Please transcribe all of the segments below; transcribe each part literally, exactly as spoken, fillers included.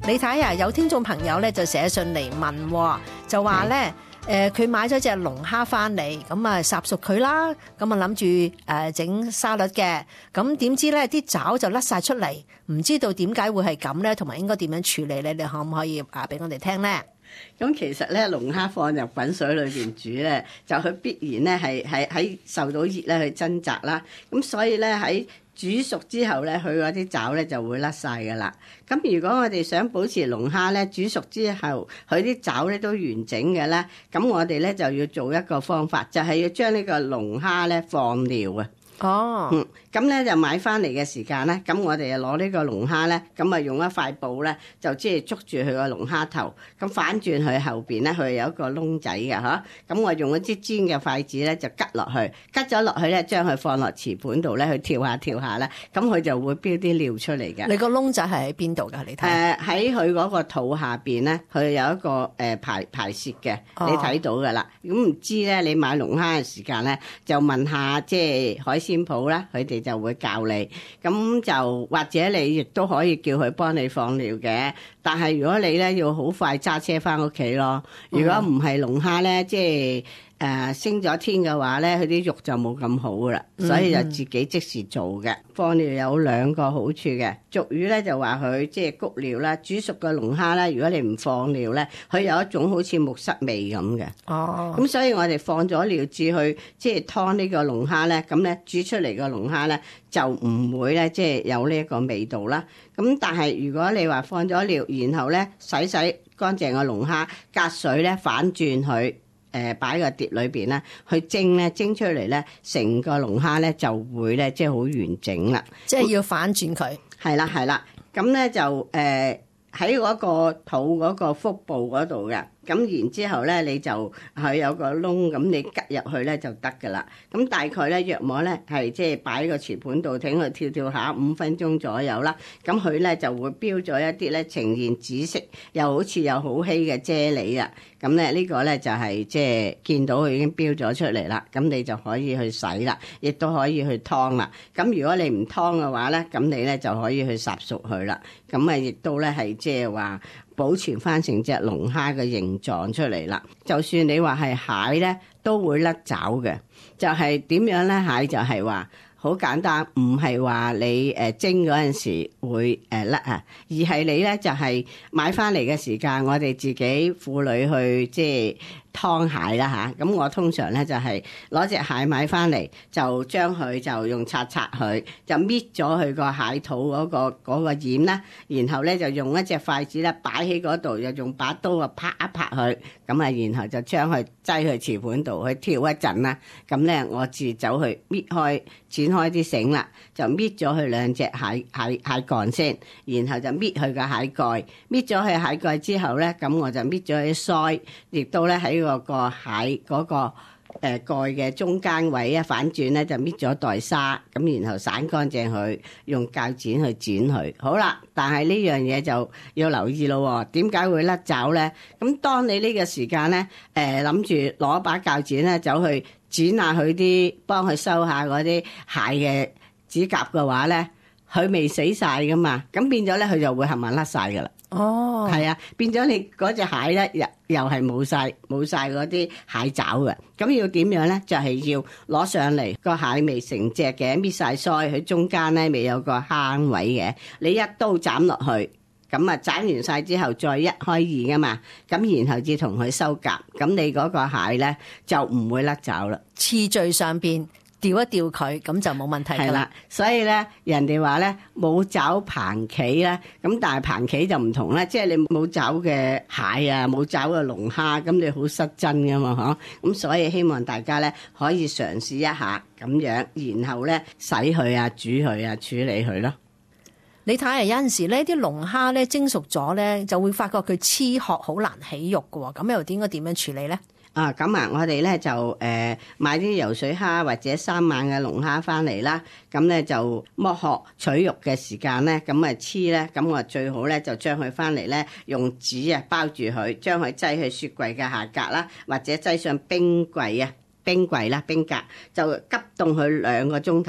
你睇啊，有聽眾朋友咧就寫信嚟問，就話咧誒佢買咗隻龍蝦翻嚟，咁啊烚熟佢啦，咁啊諗住誒整沙律嘅，咁點知咧啲爪就甩晒出嚟，唔知道點解會係咁咧，同埋應該點樣處理咧？你可唔可以啊俾我哋聽咧？ 咁其實咧，龍蝦放入滾水裏邊煮咧，就佢必然咧係係喺受到熱咧去掙扎啦。咁所以咧喺煮熟之後咧，佢嗰啲爪咧就會甩晒噶啦。咁如果我哋想保持龍蝦咧煮熟之後，佢啲爪咧都完整嘅咧，咁我哋咧就要做一個方法，就係、是、要將呢個龍蝦咧放尿啊。 哦， 嗯，咁咧就買翻嚟嘅時間咧，咁我哋就攞呢個龍蝦咧，咁啊用一塊布咧，就即係捉住佢個龍蝦頭，咁反轉佢後邊咧，佢有一個窿仔嘅嚇，咁我用一支尖嘅筷子咧就吉落去，吉咗落去咧，將佢放落瓷盤度咧，去跳下跳下咧，咁佢就會飆啲尿出嚟嘅。 你個窿仔係喺邊度㗎？你睇誒喺佢嗰個肚下邊咧，佢有一個誒、呃、排排泄嘅，你睇到㗎啦。咁唔、哦、知咧，你買龍蝦嘅時間咧，就問下即係海鮮鋪啦，佢哋就會教你。咁就或者你亦都可以叫佢幫你放尿嘅。但係如果你咧要好快揸車翻屋企咯，如果唔係龍蝦咧，即係。誒、呃、升咗天嘅話咧，佢啲肉就冇咁好噶啦，所以就自己即時做嘅。放尿有兩個好處嘅，俗語咧就話佢即係谷尿啦。煮熟嘅龍蝦咧，如果你唔放尿咧，佢有一種好似木虱味咁嘅。哦，咁所以我哋放咗尿至去即係劏呢個龍蝦咧，咁咧煮出嚟個龍蝦咧就唔會咧即係有呢一個味道啦。咁但係如果你話放咗尿，然後咧洗洗乾淨個龍蝦，隔水咧反轉佢。誒擺個碟裏邊咧，去蒸咧，蒸出嚟咧，成個龍蝦咧就會咧，即係好完整啦。 即係要反轉佢。係啦係啦，咁咧就誒喺嗰個肚嗰個腹部嗰度嘅。咁然之後咧，你就係有個窿，咁你吉入去咧就得㗎啦。咁大概咧約莫咧係即係擺個瓷盤度，挺佢跳跳下五分鐘左右啦。咁佢咧就會標咗一啲咧呈現紫色，又好似又好稀嘅啫喱啦。咁咧呢個咧就係即係見到佢已經標咗出嚟啦。咁你就可以去洗啦，亦都可以去劏啦。咁如果你唔劏嘅話咧，咁你咧就可以去烚熟佢啦。咁啊亦都咧係即係話。保存翻成隻龍蝦嘅形狀出嚟啦。就算你話係蟹咧，都會甩爪嘅。就係、是、點樣咧？蟹就係話好簡單，唔係話你誒蒸嗰陣時會誒甩啊，而係你咧就係、是、買翻嚟嘅時間，我哋自己婦女去即係。劏蟹啦嚇，咁我通常咧就係攞隻蟹買翻嚟，就將佢就用刷刷佢，就搣咗佢個蟹肚嗰個嗰個染啦，然後咧就用一隻筷子咧擺喺嗰度，又用把刀啊拍一拍佢，咁啊然後就將佢擠去瓷盤度去跳一陣啦，咁咧我自走去搣開剪開啲繩啦，就搣咗佢兩隻蟹蟹蟹蓋先，然後就搣佢個蟹蓋，搣咗佢蟹蓋之後咧，咁我就搣咗佢腮，亦都咧喺個個蟹嗰個誒蓋嘅中間位啊，反轉咧就搣咗袋沙，咁然後散乾淨佢，用鉸剪去剪佢。好啦，但係呢樣嘢就要留意咯。點解會甩爪咧？咁當你呢個時間咧，誒諗住攞把鉸剪咧走去剪下佢啲，幫佢收下嗰啲蟹嘅指甲嘅話咧，佢未死晒噶嘛，咁變咗咧佢就會冚唪唥甩晒噶啦。哦，係啊，變咗你嗰隻蟹咧又又係冇晒冇晒嗰啲蟹爪嘅，咁要點樣咧？就係、是、要攞上嚟個蟹未成隻嘅，搣晒腮，佢中間咧未有個坑位嘅，你一刀斬落去，咁啊斬完晒之後再一開二噶嘛，咁然後至同佢收夾，咁你嗰個蟹咧就唔會甩爪啦。 次序上邊。調一調佢咁就冇問題㗎啦。 所以咧，人哋話咧冇爪蟛蜞咧，咁但係蟛蜞就唔同啦，即係你冇爪嘅蟹啊，冇爪嘅龍蝦，咁你好失真㗎嘛，嗬。咁所以希望大家咧可以嘗試一下咁樣，然後咧洗佢啊、煮佢啊、處理佢咯。 你睇下有陣時呢啲龍蝦咧蒸熟咗咧，就會發覺佢黐殼好難起肉㗎喎，咁又應該點樣處理咧？ 啊，咁啊，我哋咧就誒、呃、買啲游水蝦或者三晚嘅龍蝦翻嚟啦，咁咧就剝殼取肉嘅時間咧，咁啊黐咧，咁我最好咧就將佢翻嚟咧用紙啊包住佢，將佢擠去雪櫃嘅下格啦，或者擠上冰櫃啊冰櫃啦冰格，就急凍佢兩個鐘頭。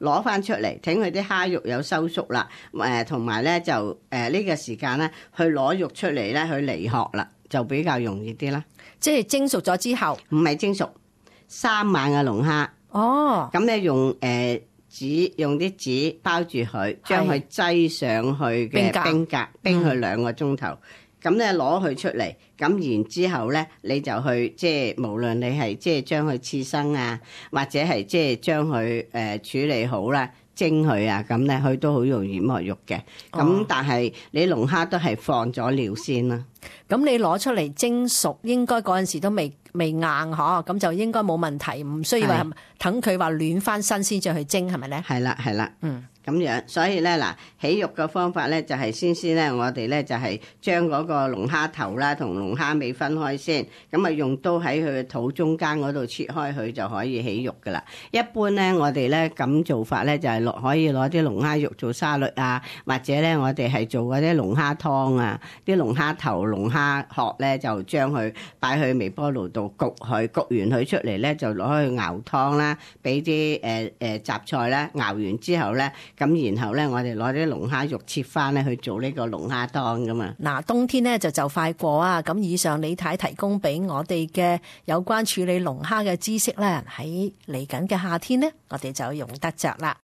攞翻出嚟，等佢啲蝦肉有收縮啦，誒同埋咧就誒呢、呃呢個時間咧去攞肉出嚟咧去離殼啦，就比較容易啲啦。 即係蒸熟咗之後， 唔係蒸熟，三晚嘅龍蝦。 哦， 咁咧用誒、呃、紙用啲紙包住佢，將佢擠上去嘅冰格，冰佢兩個鐘頭。咁咧攞佢出嚟，咁然之後咧你就去即係無論你係即係將佢刺身啊，或者係即係將佢誒處理好啦。蒸佢啊，咁咧佢都好容易剝肉嘅。咁、哦、但係你龍蝦都係放咗料先啦。 咁你攞出嚟蒸熟，應該嗰陣時都未未硬嗬，咁就應該冇問題，唔需要話等佢話暖翻身先再去蒸，係咪咧？係啦， 係啦， 嗯。 咁樣，所以咧嗱，起肉嘅方法咧就係先先咧，我哋咧就係將嗰個龍蝦頭啦同龍蝦尾分開先，咁啊用刀喺佢嘅肚中間嗰度切開佢就可以起肉噶啦。一般咧我哋咧咁做法咧就係落可以攞啲龍蝦肉做沙律啊，或者咧我哋係做嗰啲龍蝦湯啊，啲龍蝦頭、龍蝦殼咧就將佢擺去微波爐度焗佢，焗完佢出嚟咧就攞去熬湯啦，俾啲誒誒雜菜啦，熬完之後咧。咁然後咧，我哋攞啲龍蝦肉切翻咧去做呢個龍蝦湯噶嘛。 嗱，冬天咧就就快過啊！咁以上李太提供俾我哋嘅有關處理龍蝦嘅知識咧，喺嚟緊嘅夏天咧，我哋就用得着啦。